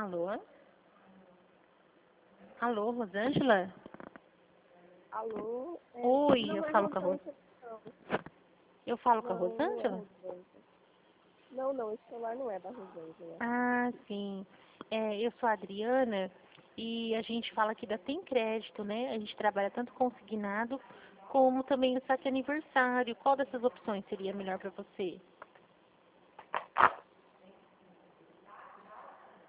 Alô? Alô, Rosângela? Alô? Oi, Não eu é falo com a Rosângela, não. Eu falo com a Não é Rosângela? Rosângela. Não, esse celular não é da Rosângela. Ah, sim. Eu sou a Adriana e a gente fala aqui da Tem Crédito, né? A gente trabalha tanto consignado como também o saque aniversário. Qual dessas opções seria melhor para você?